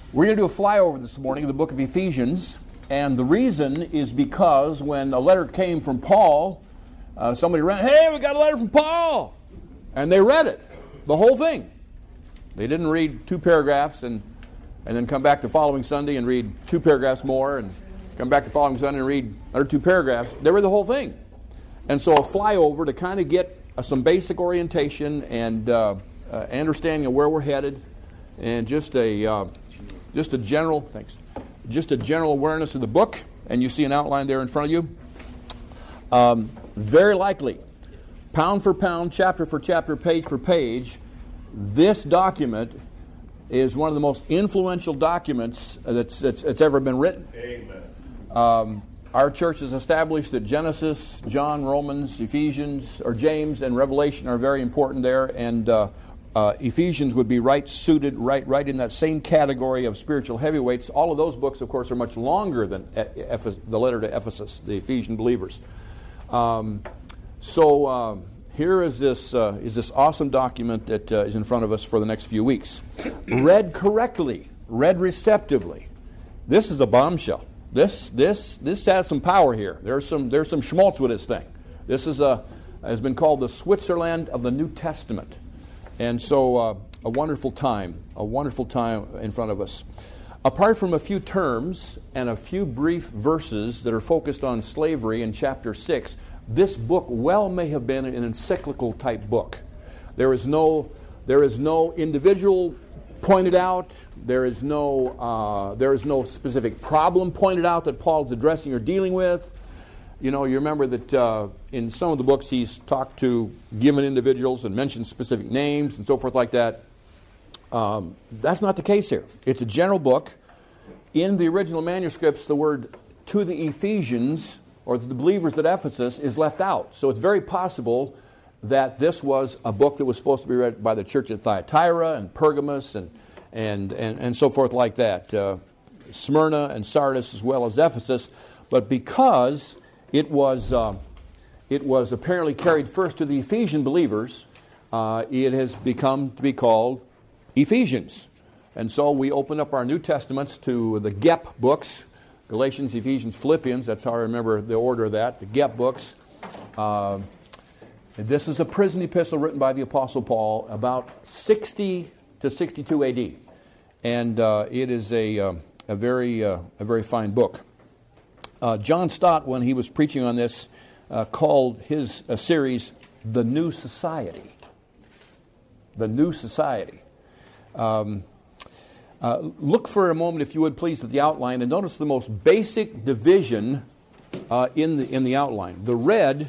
We're going to do a flyover this morning of the book of Ephesians, and the reason is because when a letter came from Paul, somebody ran, "Hey, we got a letter from Paul!" And they read it, the whole thing. They didn't read 2 paragraphs and then come back the following Sunday and read 2 paragraphs more and come back the following Sunday and read another 2 paragraphs. They read the whole thing. And so a flyover to kind of get some basic orientation and understanding of where we're headed, and just a general awareness of the book. And you see an outline there in front of you. Very likely, pound for pound, chapter for chapter, page for page, this document is one of the most influential documents that's ever been written. Amen. Our church is established that Genesis, John, Romans, Ephesians, or James, and Revelation are very important there, and Ephesians would be suited right in that same category of spiritual heavyweights. All of those books, of course, are much longer than the letter to Ephesus, the Ephesian believers. Here is this awesome document that is in front of us for the next few weeks. Read correctly, read receptively. This is a bombshell. This has some power here. There's some schmaltz with this thing. This has been called the Switzerland of the New Testament, and so a wonderful time in front of us. Apart from a few terms and a few brief verses that are focused on slavery in chapter 6, this book well may have been an encyclical type book. There is no individual pointed out. There is no specific problem pointed out that Paul's addressing or dealing with. You remember that in some of the books he's talked to given individuals and mentioned specific names and so forth like that. That's not the case here. It's a general book. In the original manuscripts, the word "to the Ephesians" or the believers at Ephesus is left out. So it's very possible that this was a book that was supposed to be read by the church at Thyatira and Pergamos and so forth like that, Smyrna and Sardis as well as Ephesus. But because it was apparently carried first to the Ephesian believers, it has become to be called Ephesians. And so we open up our New Testaments to the GEP books, Galatians, Ephesians, Philippians. That's how I remember the order of that, the GEP books. This is a prison epistle written by the Apostle Paul about 60 to 62 A.D. And it is a very fine book. John Stott, when he was preaching on this, called his series "The New Society." The New Society. Look for a moment, if you would please, at the outline and notice the most basic division in the outline. The red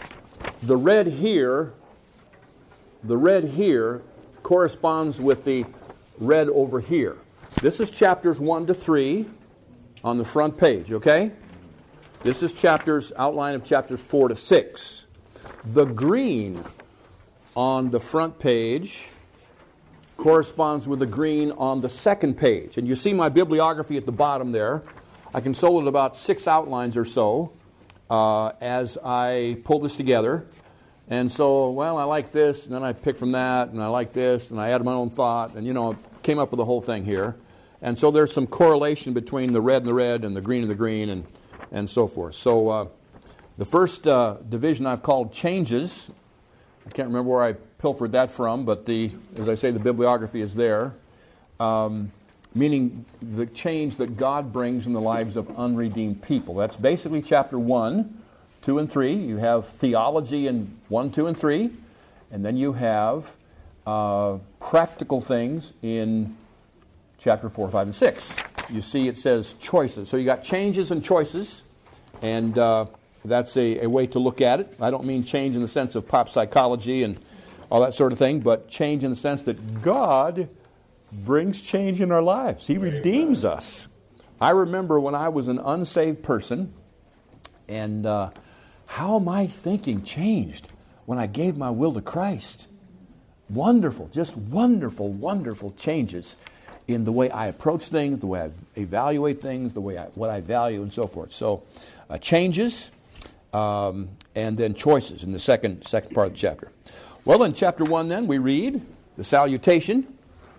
here corresponds with the red over here. This is chapters 1 to 3 on the front page, okay? This is outline of chapters 4 to 6. The green on the front page corresponds with the green on the second page. And you see my bibliography at the bottom there. I consulted about 6 outlines or so as I pulled this together. And so, I like this, and then I pick from that, and I like this, and I add my own thought, and came up with the whole thing here. And so there's some correlation between the red and the green and the green and so forth. So the first division I've called changes. I can't remember where I pilfered that from, but as I say, the bibliography is there. Meaning the change that God brings in the lives of unredeemed people. That's basically chapter 1, 2, and 3. You have theology in 1, 2, and 3. And then you have practical things in chapter 4, 5, and 6. You see it says choices. So you got changes and choices. And that's a way to look at it. I don't mean change in the sense of pop psychology and all that sort of thing, but change in the sense that God brings change in our lives. He redeems us. I remember when I was an unsaved person, and how my thinking changed when I gave my will to Christ. Wonderful, just wonderful, wonderful changes in the way I approach things, the way I evaluate things, what I value, and so forth. So changes and then choices in the second part of the chapter. Well, in chapter 1 then, we read the salutation.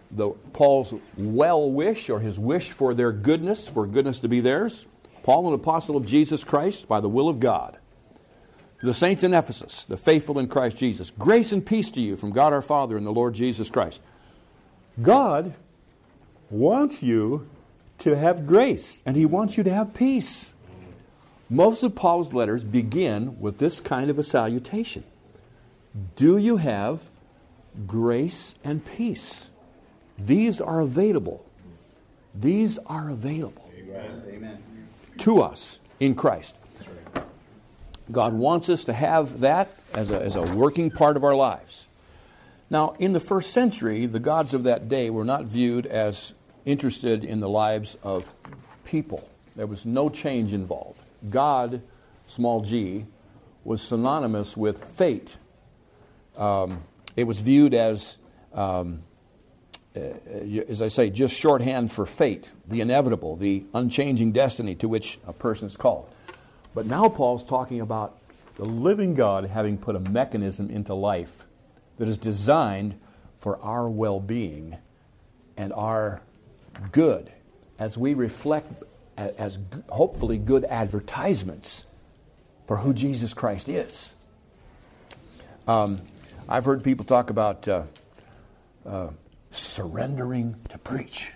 Paul's well wish, or his wish for their goodness, for goodness to be theirs. Paul, an apostle of Jesus Christ, by the will of God. To the saints in Ephesus, the faithful in Christ Jesus, grace and peace to you from God our Father and the Lord Jesus Christ. God wants you to have grace, and He wants you to have peace. Most of Paul's letters begin with this kind of a salutation. Do you have grace and peace? These are available. These are available. Amen. To us in Christ. God wants us to have that as a working part of our lives. Now, in the first century, the gods of that day were not viewed as interested in the lives of people. There was no change involved. God, small g, was synonymous with fate. It was viewed as I say, just shorthand for fate, the inevitable, the unchanging destiny to which a person is called. But now Paul's talking about the living God having put a mechanism into life that is designed for our well-being and our good as we reflect as hopefully good advertisements for who Jesus Christ is. I've heard people talk about surrendering to preach.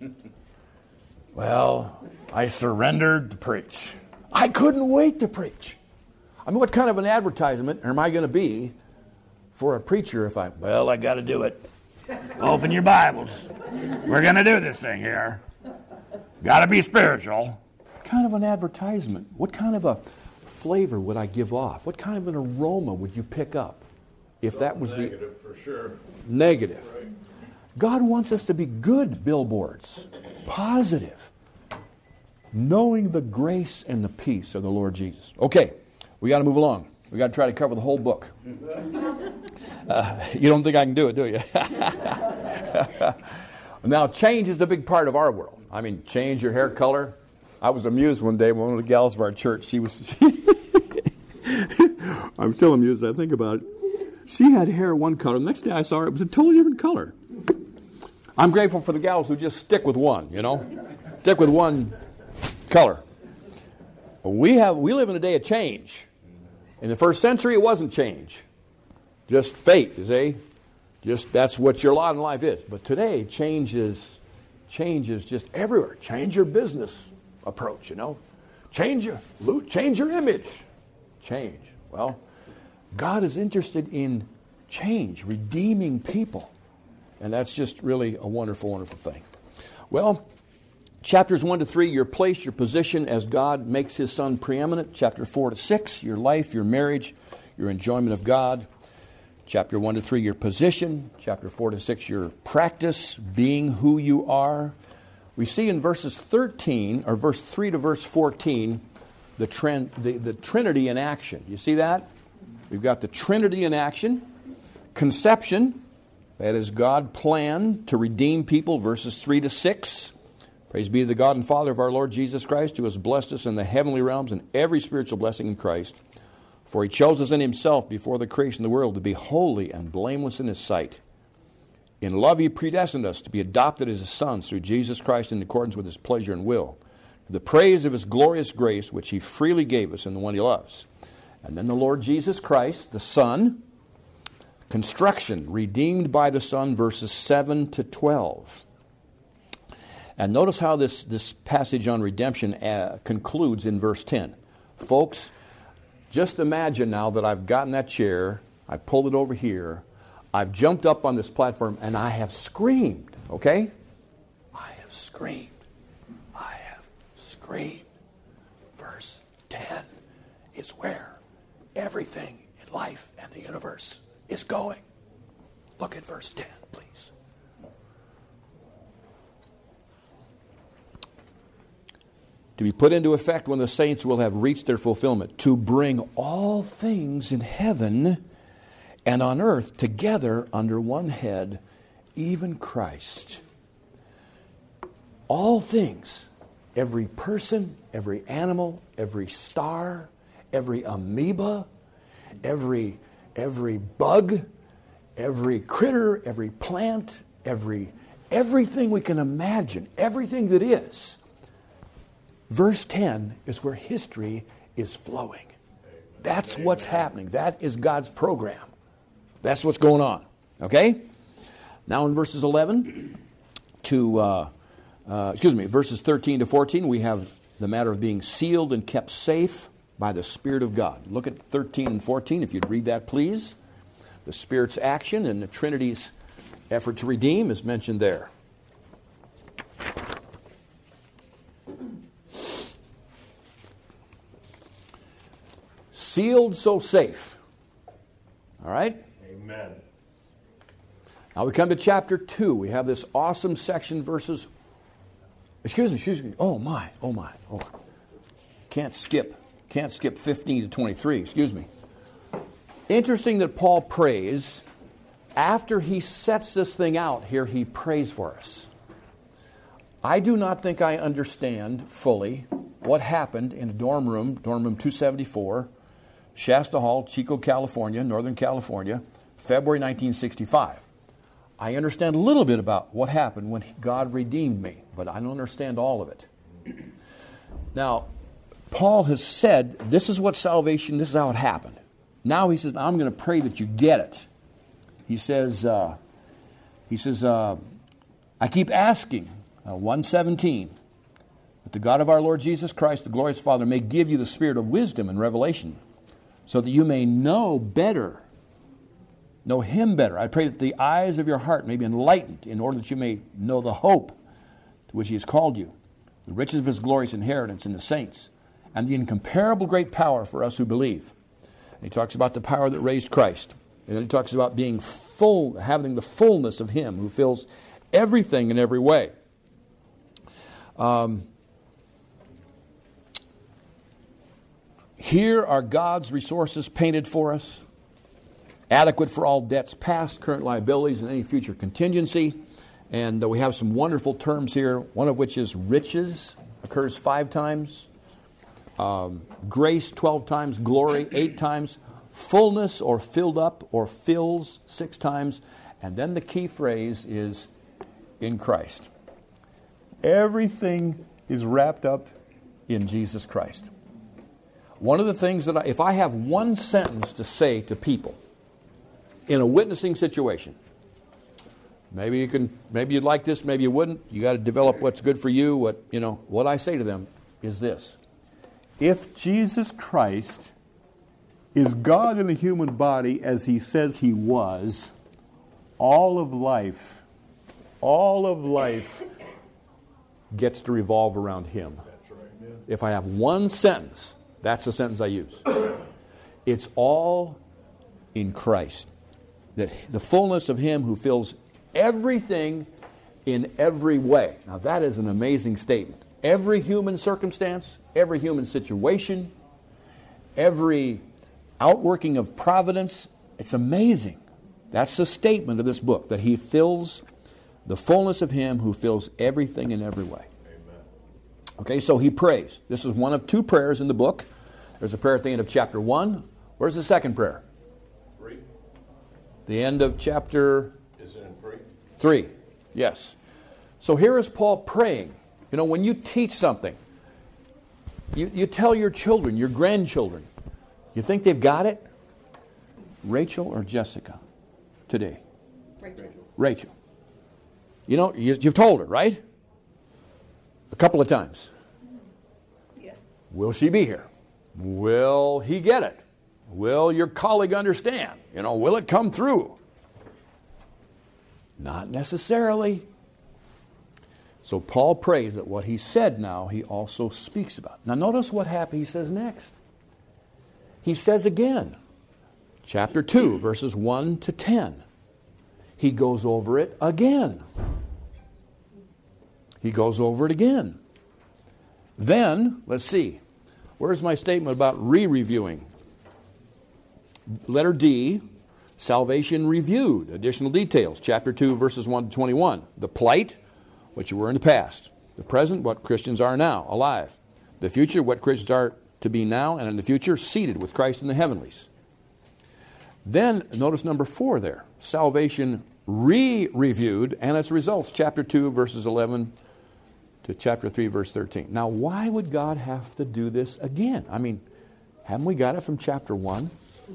Well, I surrendered to preach. I couldn't wait to preach. I mean, what kind of an advertisement am I going to be for a preacher if I got to do it. Open your Bibles. We're going to do this thing here. Got to be spiritual. What kind of an advertisement? What kind of a flavor would I give off? What kind of an aroma would you pick up if that was negative for sure. Negative. Right. God wants us to be good billboards, positive, knowing the grace and the peace of the Lord Jesus. Okay, we got to move along. We got to try to cover the whole book. You don't think I can do it, do you? Now, change is a big part of our world. I mean, change your hair color. I was amused one day when one of the gals of our church, I'm still amused as I think about it. She had hair one color. The next day I saw her, it was a totally different color. I'm grateful for the gals who just stick with one, Stick with one color. We live in a day of change. In the first century, it wasn't change. Just fate, you see? Just that's what your lot in life is. But today, change is just everywhere. Change your business approach, Change your image. Change. Well, God is interested in change, redeeming people. And that's just really a wonderful, wonderful thing. Well, chapters 1 to 3, your place, your position as God makes His Son preeminent. Chapter 4 to 6, your life, your marriage, your enjoyment of God. Chapter 1 to 3, your position. Chapter 4 to 6, your practice, being who you are. We see in verse 3 to verse 14, the Trinity in action. You see that? We've got the Trinity in action. Conception, that is God planned to redeem people, verses 3 to 6. Praise be to the God and Father of our Lord Jesus Christ, who has blessed us in the heavenly realms and every spiritual blessing in Christ. For He chose us in Himself before the creation of the world to be holy and blameless in His sight. In love He predestined us to be adopted as His sons through Jesus Christ in accordance with His pleasure and will, to the praise of His glorious grace, which He freely gave us in the one He loves. And then the Lord Jesus Christ, the Son, construction, redeemed by the Son, verses 7 to 12. And notice how this passage on redemption concludes in verse 10. Folks, just imagine now that I've gotten that chair, I pulled it over here, I've jumped up on this platform, and I have screamed, okay? I have screamed. I have screamed. Verse 10 is where everything in life and the universe is going. Look at verse 10, please. To be put into effect when the saints will have reached their fulfillment, to bring all things in heaven and on earth together under one head, even Christ. All things, every person, every animal, every star, every amoeba, every bug, every critter, every plant, every everything we can imagine, everything that is. Verse 10 is where history is flowing. That's what's happening. That is God's program. That's what's going on. Okay? Now in verses 11 to, verses 13 to 14, we have the matter of being sealed and kept safe by the Spirit of God. Look at 13 and 14, if you'd read that, please. The Spirit's action and the Trinity's effort to redeem is mentioned there. Sealed, so safe. All right? Amen. Now we come to chapter 2. We have this awesome section, verses... Excuse me. Oh my. Can't skip 15 to 23. Excuse me. Interesting that Paul prays. After he sets this thing out here, he prays for us. I do not think I understand fully what happened in a dorm room 274, Shasta Hall, Chico, California, Northern California, February 1965. I understand a little bit about what happened when God redeemed me, but I don't understand all of it. Now, Paul has said, this is what salvation, this is how it happened. Now he says, I'm going to pray that you get it. He says, I keep asking, 1:17, that the God of our Lord Jesus Christ, the glorious Father, may give you the spirit of wisdom and revelation, so that you may know Him better. I pray that the eyes of your heart may be enlightened, in order that you may know the hope to which He has called you, the riches of His glorious inheritance in the saints, and the incomparable great power for us who believe. And he talks about the power that raised Christ. And then he talks about being full, having the fullness of Him who fills everything in every way. Here are God's resources painted for us, adequate for all debts past, current liabilities, and any future contingency. And we have some wonderful terms here, one of which is riches, occurs 5 times. Grace 12 times, glory 8 times, fullness or filled up or fills 6 times, and then the key phrase is in Christ. Everything is wrapped up in Jesus Christ. One of the things that if I have one sentence to say to people in a witnessing situation, maybe you'd like this, maybe you wouldn't. You got to develop what's good for you. What I say to them is this: if Jesus Christ is God in a human body as He says He was, all of life gets to revolve around Him. That's right, yeah. If I have one sentence, that's the sentence I use. It's all in Christ. That the fullness of Him who fills everything in every way. Now that is an amazing statement. Every human circumstance, every human situation, every outworking of providence, it's amazing. That's the statement of this book, that He fills the fullness of Him who fills everything in every way. Amen. Okay, so he prays. This is one of 2 prayers in the book. There's a prayer at the end of chapter 1. Where's the second prayer? 3. The end of chapter... Is it in 3? 3, yes. So here is Paul praying. When you teach something, you tell your children, your grandchildren, you think they've got it? Rachel or Jessica today? Rachel. You've told her, right? A couple of times. Yeah. Will she be here? Will he get it? Will your colleague understand? Will it come through? Not necessarily. So Paul prays that what he said now, he also speaks about. Now notice what he says next. He says again, chapter 2, verses 1 to 10. He goes over it again. He goes over it again. Then, let's see. Where's my statement about re-reviewing? Letter D, salvation reviewed. Additional details. Chapter 2, verses 1 to 21. The plight, what you were in the past. The present, what Christians are now, alive. The future, what Christians are to be now and in the future, seated with Christ in the heavenlies. Then, notice number 4 there. Salvation re-reviewed, and its results, chapter 2, verses 11 to chapter 3, verse 13. Now, why would God have to do this again? I mean, haven't we got it from chapter 1?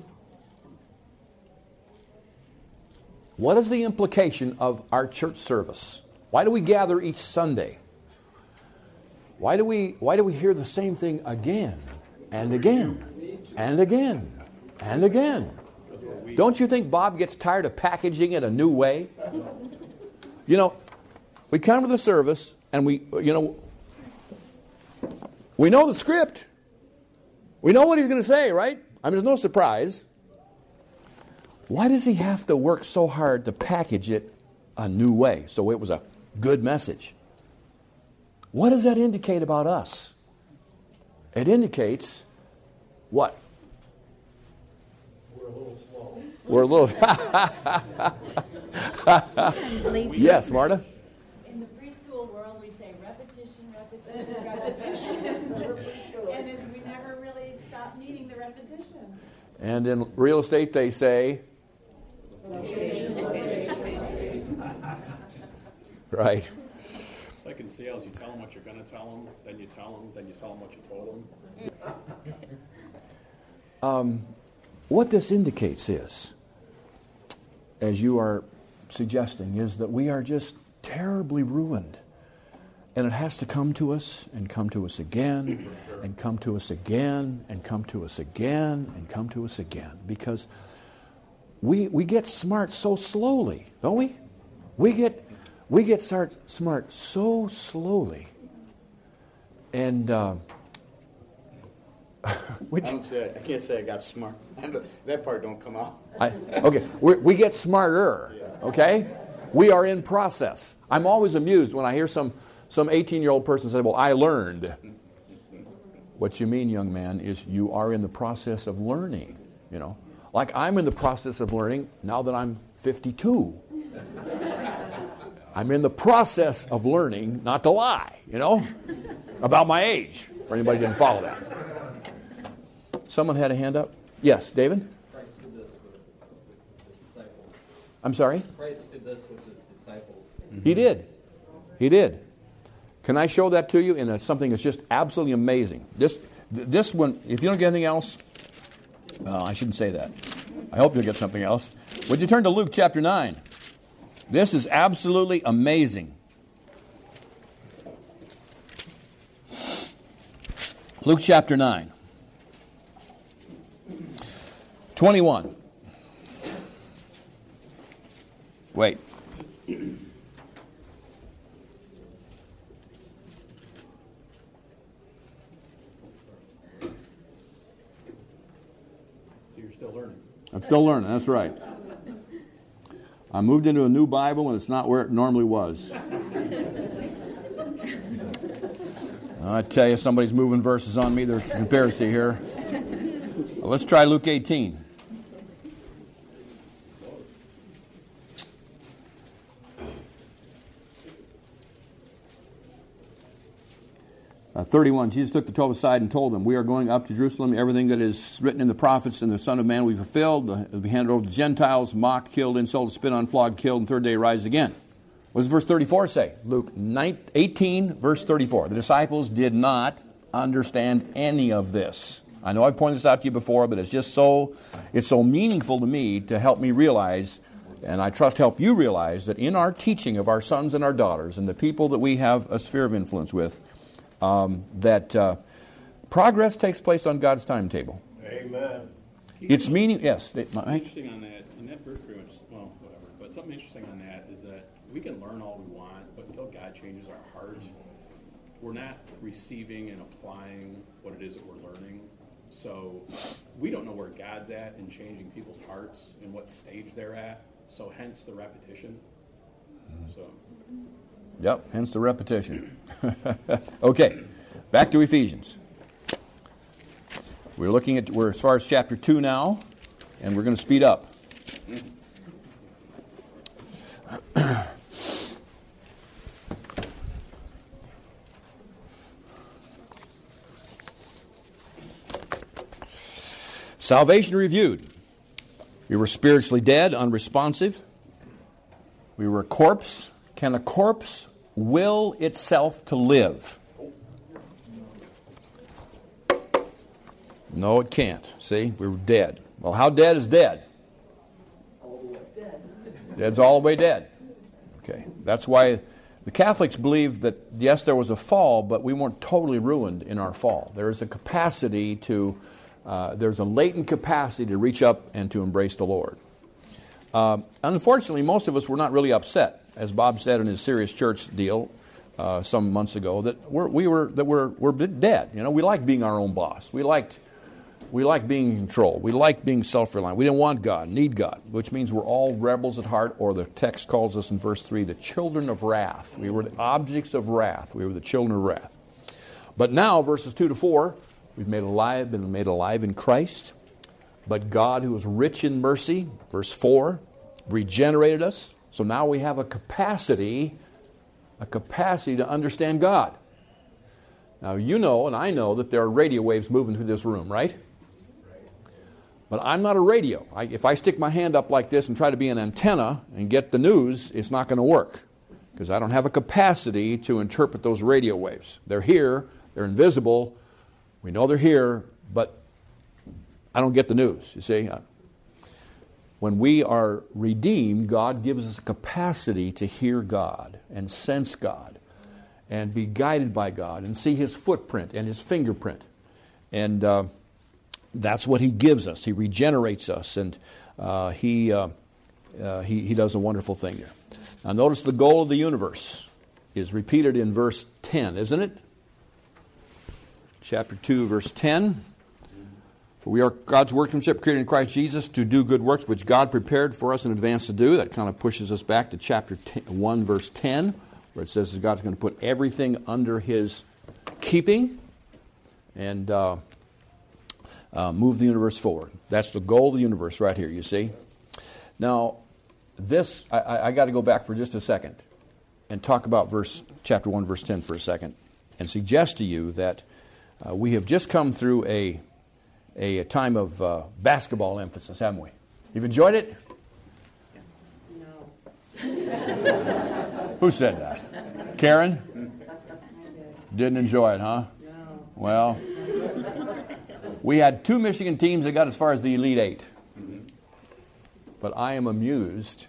What is the implication of our church service? Why do we gather each Sunday? Why do we hear the same thing again and again and again and again? Don't you think Bob gets tired of packaging it a new way? You know, we come to the service and we know the script. We know what he's going to say, right? I mean, there's no surprise. Why does he have to work so hard to package it a new way so it was a good message? What does that indicate about us? It indicates what? We're a little slow. We're a little... Yes, Marta? In the preschool world, we say repetition, repetition, repetition. And we never really stop needing the repetition. And in real estate, they say... Right. It's like in sales, you tell them what you're going to tell them, then you tell them, then you tell them what you told them. What this indicates is, as you are suggesting, is that we are just terribly ruined. And it has to come to us, and come to us again, and come to us again, and come to us again, and come to us again. Because we get smart so slowly, don't we? We get smart so slowly. And I can't say I got smart. That part don't come out. Okay, we get smarter. Okay, we are in process. I'm always amused when I hear some 18-year-old person say, "Well, I learned." What you mean, young man, is you are in the process of learning. You know, like I'm in the process of learning now that I'm 52. I'm in the process of learning not to lie, about my age, for anybody who didn't follow that. Someone had a hand up? Yes, David? Christ did this with his disciples. I'm sorry? Christ did this with his disciples. He did. He did. Can I show that to you in something that's just absolutely amazing? This one, if you don't get anything else, I shouldn't say that. I hope you'll get something else. Would you turn to Luke chapter 9? This is absolutely amazing. Luke chapter 9. 21. Wait. So you're still learning. I'm still learning, that's right. I moved into a new Bible and it's not where it normally was. I tell you, somebody's moving verses on me. There's conspiracy here. Well, let's try Luke 18. Uh, 31, Jesus took the 12 aside and told them, "We are going up to Jerusalem. Everything that is written in the prophets and the Son of Man will be fulfilled. It will be handed over to the Gentiles, mocked, killed, insulted, spit on, flogged, killed, and third day rise again." What does verse 34 say? Luke 18, verse 34. The disciples did not understand any of this. I know I've pointed this out to you before, but it's so meaningful to me to help me realize, and I trust help you realize, that in our teaching of our sons and our daughters and the people that we have a sphere of influence with, that progress takes place on God's timetable. Amen. It's meaning, yes. Something interesting on that, and that verse pretty much, well, whatever, but something interesting on that is that we can learn all we want, but until God changes our heart, we're not receiving and applying what it is that we're learning. So we don't know where God's at in changing people's hearts and what stage they're at, so hence the repetition. So. Yep, hence the repetition. Okay, back to Ephesians. We're as far as chapter 2 now, and we're going to speed up. Salvation reviewed. We were spiritually dead, unresponsive. We were a corpse. Can a corpse will itself to live? No, it can't. See, we were dead. Well, how dead is dead? Dead's all the way dead. Okay, that's why the Catholics believe that, yes, there was a fall, but we weren't totally ruined in our fall. There is a capacity to, there's a latent capacity to reach up and to embrace the Lord. Unfortunately, most of us were not really upset, as Bob said in his Serious Church deal some months ago, that we're dead. You know, we like being our own boss. We liked being in control. We liked being self-reliant. We didn't want God, need God, which means we're all rebels at heart, or the text calls us in verse 3, the children of wrath. We were the objects of wrath. We were the children of wrath. But now, verses 2 to 4, we've been made alive in Christ. But God, who is rich in mercy, verse 4, regenerated us. So now we have a capacity to understand God. Now, you know and I know that there are radio waves moving through this room, right? But I'm not a radio. If I stick my hand up like this and try to be an antenna and get the news, it's not going to work, because I don't have a capacity to interpret those radio waves. They're here, they're invisible, we know they're here, but I don't get the news, you see. When we are redeemed, God gives us a capacity to hear God and sense God and be guided by God and see His footprint and His fingerprint. And that's what He gives us. He regenerates us, and He does a wonderful thing there. Now notice the goal of the universe is repeated in verse 10, isn't it? Chapter 2, verse 10. For we are God's workmanship created in Christ Jesus to do good works which God prepared for us in advance to do. That kind of pushes us back to chapter 1, verse 10, where it says that God's going to put everything under His keeping and move the universe forward. That's the goal of the universe right here, you see. Now, this, I got to go back for just a second and talk about chapter 1, verse 10 for a second, and suggest to you that we have just come through a time of basketball emphasis, haven't we? You've enjoyed it? No. Who said that? Karen? Didn't enjoy it, huh? No. Well, we had 2 Michigan teams that got as far as the Elite Eight. But I am amused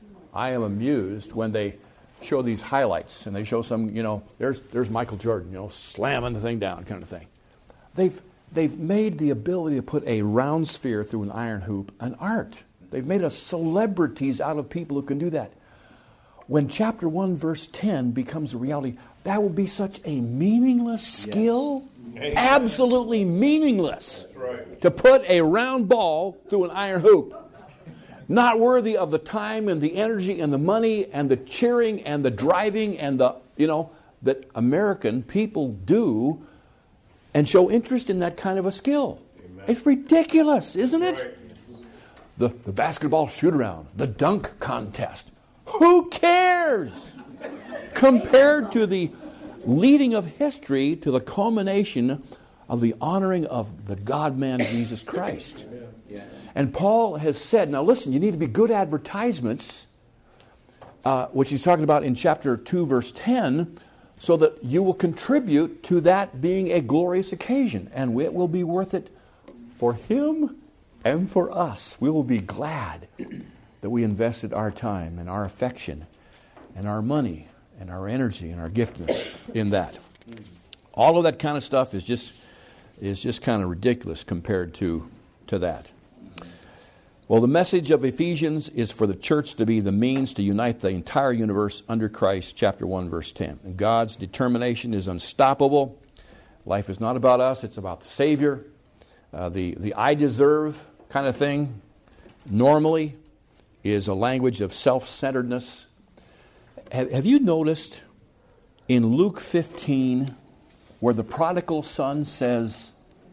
when they show these highlights and they show some, there's Michael Jordan, slamming the thing down kind of thing. They've made the ability to put a round sphere through an iron hoop an art. They've made us celebrities out of people who can do that. When chapter 1, verse 10 becomes a reality, that will be such a meaningless skill. Yes. Absolutely meaningless. That's right. To put a round ball through an iron hoop. Not worthy of the time and the energy and the money and the cheering and the driving and that American people do and show interest in that kind of a skill. Amen. It's ridiculous, isn't it? Right. The basketball shoot-around, the dunk contest. Who cares? Compared to the leading of history to the culmination of the honoring of the God-man Jesus Christ. Yeah. And Paul has said, now listen, you need to be good advertisements, which he's talking about in chapter 2, verse 10, so that you will contribute to that being a glorious occasion. And it will be worth it for him and for us. We will be glad that we invested our time and our affection and our money and our energy and our giftedness in that. All of that kind of stuff is just kind of ridiculous compared to that. Well, the message of Ephesians is for the church to be the means to unite the entire universe under Christ, chapter 1, verse 10. And God's determination is unstoppable. Life is not about us, it's about the Savior. The I deserve kind of thing normally is a language of self-centeredness. Have you noticed in Luke 15 where the prodigal son says,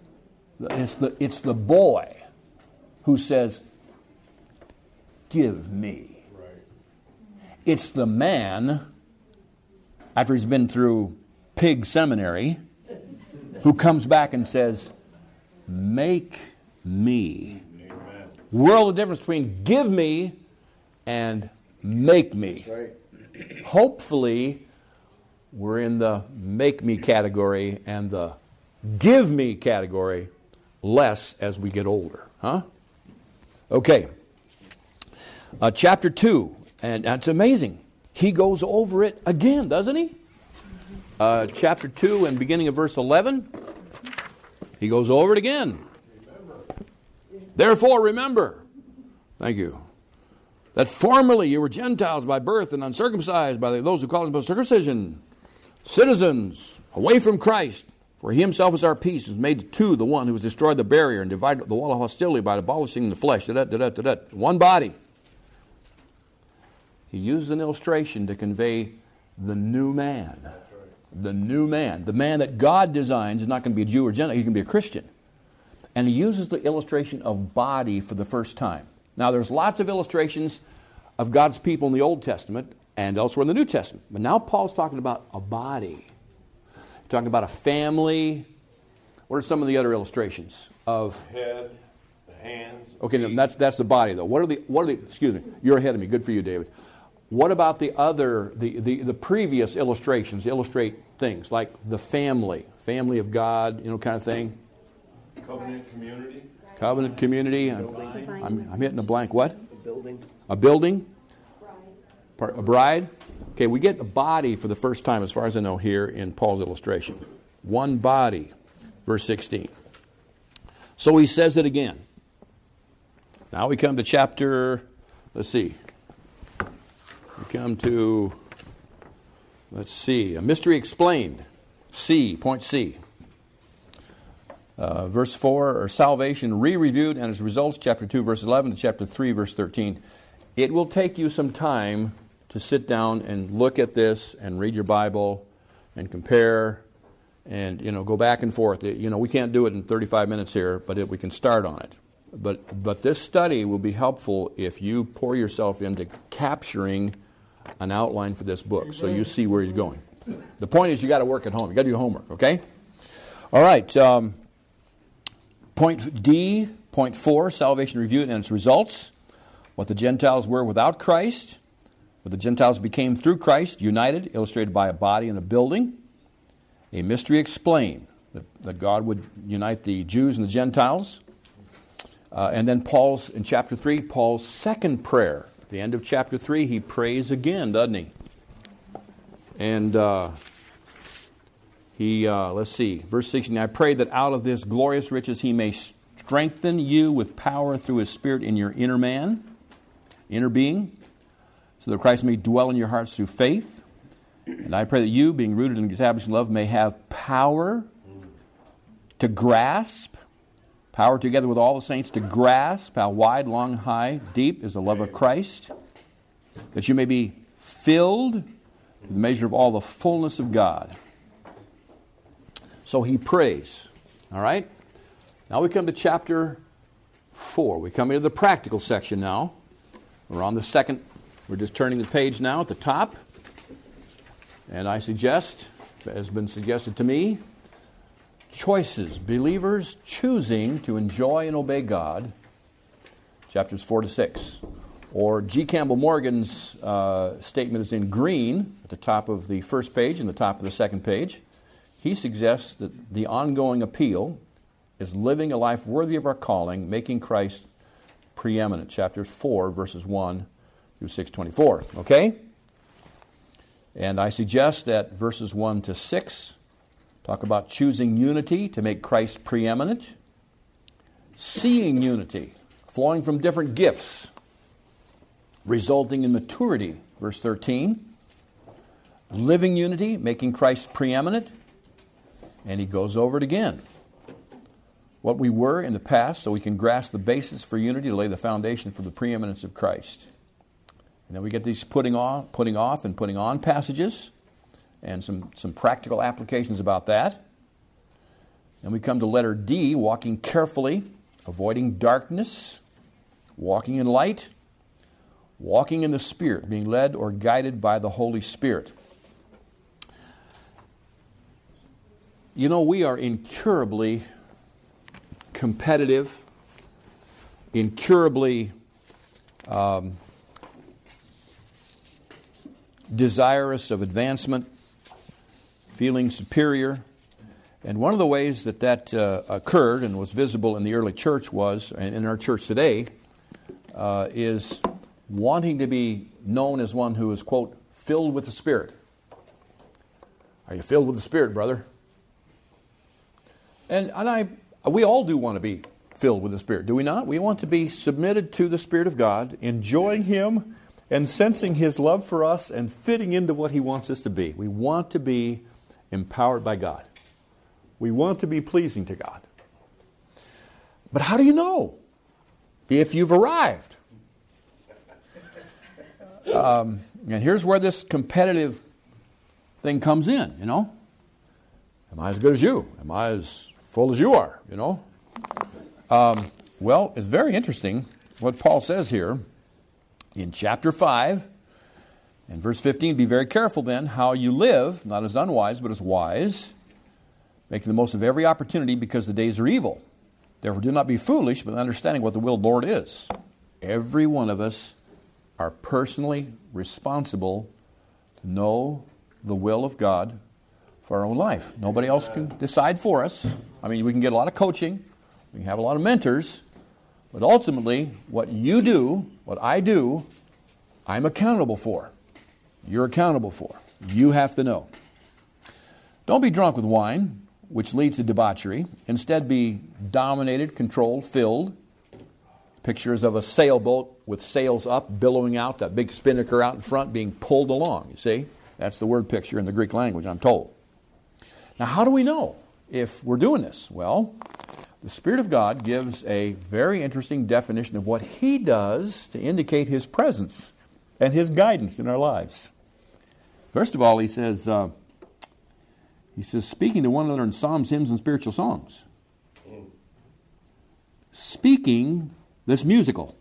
it's the boy who says, give me. Right. It's the man, after he's been through pig seminary, who comes back and says, make me. Amen. World of difference between give me and make me. Right. Hopefully, we're in the make me category and the give me category less as we get older. Huh? Okay. Chapter 2, and that's amazing. He goes over it again, doesn't he? Chapter 2 and beginning of verse 11, he goes over it again. Therefore, remember, thank you, that formerly you were Gentiles by birth and uncircumcised by those who call themselves circumcision, citizens away from Christ, for he himself is our peace, has made two the one who has destroyed the barrier and divided the wall of hostility by abolishing the flesh. One body. He used an illustration to convey the new man. The new man. The man that God designs is not going to be a Jew or Gentile. He can be a Christian. And he uses the illustration of body for the first time. Now, there's lots of illustrations of God's people in the Old Testament and elsewhere in the New Testament. But now Paul's talking about a body. He's talking about a family. What are some of the other illustrations of Head, the hands. Okay, no, that's the body though. What are the excuse me, you're ahead of me. Good for you, David. What about the other the previous illustrations illustrate things like the family of God, kind of thing? Covenant community. Covenant community. I'm hitting a blank. What? A building. A building? A bride? Okay, we get a body for the first time, as far as I know, here in Paul's illustration. One body, verse 16. So he says it again. Now we come to chapter, let's see. We come to, a mystery explained. Point C. Verse 4, or salvation re-reviewed and its results, chapter 2, verse 11 to chapter 3, verse 13. It will take you some time to sit down and look at this and read your Bible and compare and, go back and forth. We can't do it in 35 minutes here, but we can start on it. But this study will be helpful if you pour yourself into capturing an outline for this book so you see where he's going. The point is you got to work at home. You got to do your homework, okay? All right. Point D, point 4, salvation reviewed and its results. What the Gentiles were without Christ. What the Gentiles became through Christ, united, illustrated by a body and a building. A mystery explained, that God would unite the Jews and the Gentiles. And then in chapter 3, Paul's second prayer. At the end of chapter 3, he prays again, doesn't he? And let's see, verse 16, I pray that out of this glorious riches he may strengthen you with power through his Spirit in your inner being, so that Christ may dwell in your hearts through faith. And I pray that you, being rooted and established in love, may have power to grasp, power together with all the saints to grasp how wide, long, high, deep is the love of Christ, that you may be filled with the measure of all the fullness of God. So he prays. All right? Now we come to chapter 4. We come into the practical section now. We're on the second. We're just turning the page now at the top. And I suggest, has been suggested to me, choices, believers choosing to enjoy and obey God, chapters 4 to 6. Or G. Campbell Morgan's statement is in green at the top of the first page and the top of the second page. He suggests that the ongoing appeal is living a life worthy of our calling, making Christ preeminent. Chapters 4, verses 1 through 6:24. Okay? And I suggest that verses 1 to 6 talk about choosing unity to make Christ preeminent, seeing unity, flowing from different gifts, resulting in maturity, verse 13, living unity, making Christ preeminent, and he goes over it again. What we were in the past, so we can grasp the basis for unity to lay the foundation for the preeminence of Christ. And then we get these putting off and putting on passages and some practical applications about that. And we come to letter D, walking carefully, avoiding darkness, walking in light, walking in the Spirit, being led or guided by the Holy Spirit. We are incurably competitive, incurably desirous of advancement, feeling superior. And one of the ways that occurred and was visible in the early church was, and in our church today, is wanting to be known as one who is, quote, filled with the Spirit. Are you filled with the Spirit, brother? And we all do want to be filled with the Spirit, do we not? We want to be submitted to the Spirit of God, enjoying Him and sensing His love for us and fitting into what He wants us to be. We want to be empowered by God. We want to be pleasing to God. But how do you know if you've arrived? And here's where this competitive thing comes in, you know. Am I as good as you? Am I as full as you are, you know? Well, it's very interesting what Paul says here in chapter 5 and verse 15. Be very careful then how you live, not as unwise, but as wise, making the most of every opportunity because the days are evil. Therefore do not be foolish, but understanding what the will of the Lord is. Every one of us are personally responsible to know the will of God for our own life. Nobody else can decide for us. I mean, we can get a lot of coaching. We can have a lot of mentors. But ultimately, what you do, what I do, I'm accountable for. You're accountable for. You have to know. Don't be drunk with wine, which leads to debauchery. Instead, be dominated, controlled, filled. Pictures of a sailboat with sails up, billowing out, that big spinnaker out in front being pulled along. You see? That's the word picture in the Greek language, I'm told. Now, how do we know if we're doing this? Well, the Spirit of God gives a very interesting definition of what He does to indicate His presence and His guidance in our lives. First of all, He says, speaking to one another in psalms, hymns, and spiritual songs. Speaking, that's musical.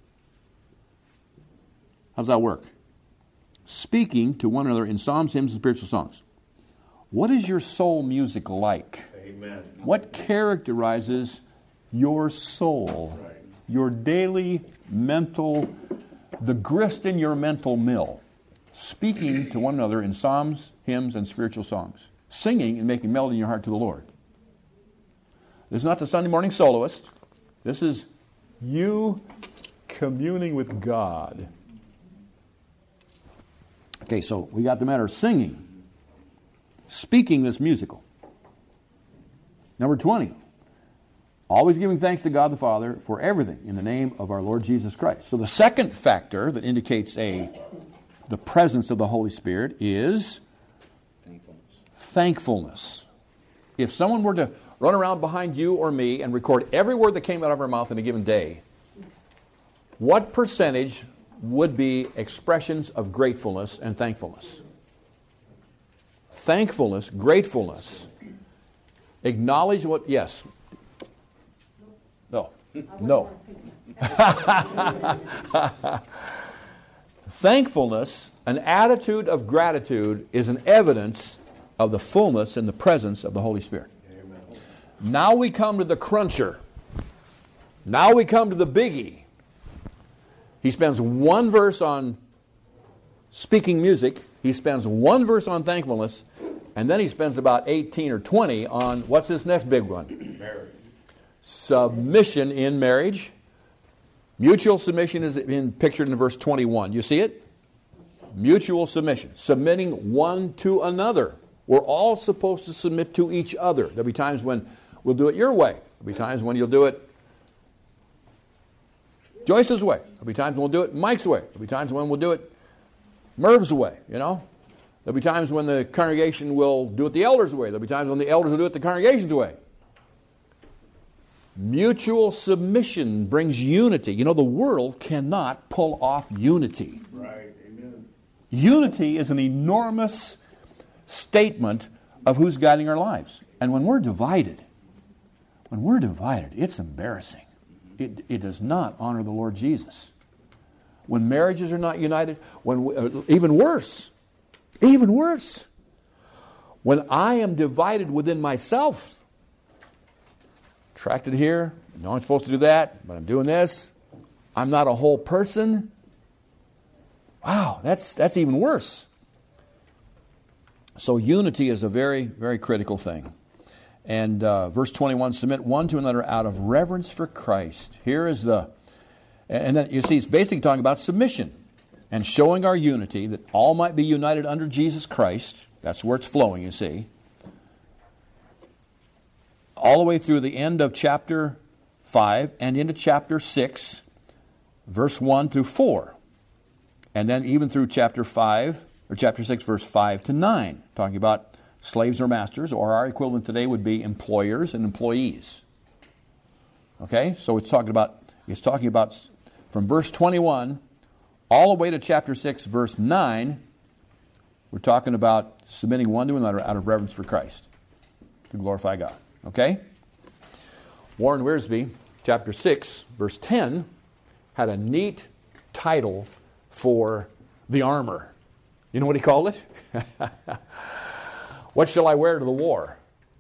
How does that work? Speaking to one another in psalms, hymns, and spiritual songs. What is your soul music like? Amen. What characterizes your soul? Right. Your daily mental, the grist in your mental mill. Speaking to one another in psalms, hymns, and spiritual songs. Singing and making melody in your heart to the Lord. This is not the Sunday morning soloist. This is you communing with God. Okay, so we got the matter of singing. Speaking this musical. Number 20. Always giving thanks to God the Father for everything in the name of our Lord Jesus Christ. So the second factor that indicates the presence of the Holy Spirit is thankfulness. If someone were to run around behind you or me and record every word that came out of our mouth in a given day, what percentage would be expressions of gratefulness and thankfulness? Thankfulness, gratefulness. Acknowledge what, yes. No. No. Thankfulness, an attitude of gratitude, is an evidence of the fullness and the presence of the Holy Spirit. Amen. Now we come to the cruncher. Now we come to the biggie. He spends one verse on speaking music. He spends one verse on thankfulness. And then he spends about 18 or 20 on, what's this next big one? Marriage. Submission in marriage. Mutual submission is pictured in verse 21. You see it? Mutual submission. Submitting one to another. We're all supposed to submit to each other. There'll be times when we'll do it your way. There'll be times when you'll do it Joyce's way. There'll be times when we'll do it Mike's way. There'll be times when we'll do it Merv's way, you know. There'll be times when the congregation will do it the elders' way. There'll be times when the elders will do it the congregation's way. Mutual submission brings unity. You know, the world cannot pull off unity. Right. Amen. Unity is an enormous statement of who's guiding our lives. And when we're divided, it's embarrassing. It does not honor the Lord Jesus. When marriages are not united, even worse, when I am divided within myself, attracted here, no, I'm supposed to do that, but I'm doing this, I'm not a whole person. Wow, that's even worse. So unity is a very, very critical thing. And verse 21, submit one to another out of reverence for Christ. Here is and then you see it's basically talking about submission and showing our unity, that all might be united under Jesus Christ. That's where it's flowing, you see. All the way through the end of chapter 5 and into chapter 6, verse 1 through 4. And then even through chapter 5, or chapter 6, verse 5 to 9, talking about slaves or masters, or our equivalent today would be employers and employees. Okay? So it's talking about from verse 21 all the way to chapter 6, verse 9, we're talking about submitting one to another out of reverence for Christ, to glorify God. Okay? Warren Wiersbe, chapter 6, verse 10, had a neat title for the armor. You know what he called it? What shall I wear to the war?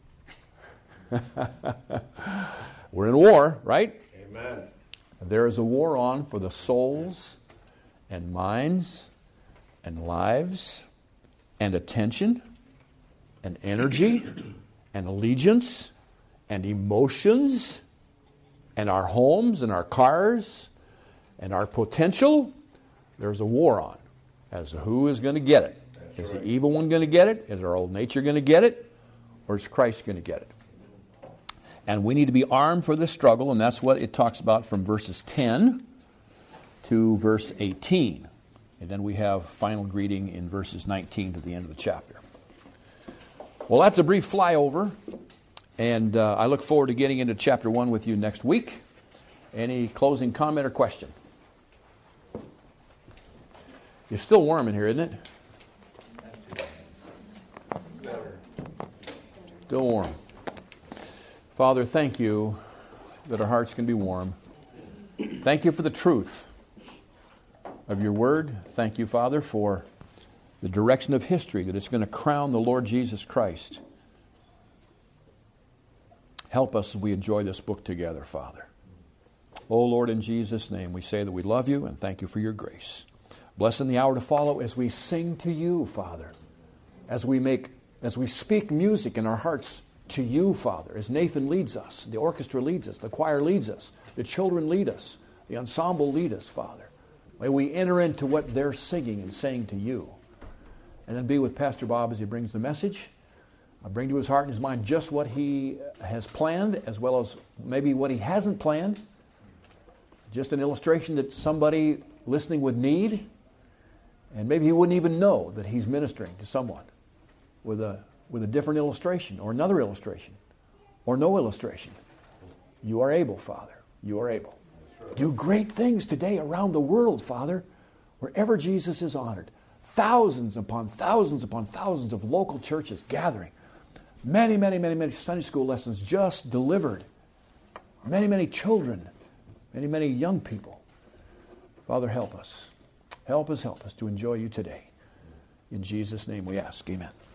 We're in a war, right? Amen. There is a war on for the souls and minds and lives and attention and energy and allegiance and emotions and our homes and our cars and our potential. There's a war on as to who is going to get it. Is the evil one going to get it? Is our old nature going to get it? Or is Christ going to get it? And we need to be armed for this struggle, and that's what it talks about from verses 10 to verse 18. And then we have final greeting in verses 19 to the end of the chapter. Well, that's a brief flyover, and I look forward to getting into chapter 1 with you next week. Any closing comment or question? It's still warm in here, isn't it? Still warm. Father, thank you that our hearts can be warm. Thank you for the truth of your word. Thank you, Father, for the direction of history, that it's going to crown the Lord Jesus Christ. Help us as we enjoy this book together, Father. Oh, Lord, in Jesus' name, we say that we love you and thank you for your grace. Bless in the hour to follow as we sing to you, Father, as we speak music in our hearts to you, Father, as Nathan leads us, the orchestra leads us, the choir leads us, the children lead us, the ensemble lead us, Father. May we enter into what they're singing and saying to you. And then be with Pastor Bob as he brings the message. Bring to his heart and his mind just what he has planned, as well as maybe what he hasn't planned. Just an illustration that somebody listening would need. And maybe he wouldn't even know that he's ministering to someone with a different illustration or another illustration or no illustration. You are able, Father. You are able. Do great things today around the world, Father, wherever Jesus is honored. Thousands upon thousands upon thousands of local churches gathering. Many, many, many, many Sunday school lessons just delivered. Many, many children. Many, many young people. Father, help us. Help us to enjoy you today. In Jesus' name we ask. Amen.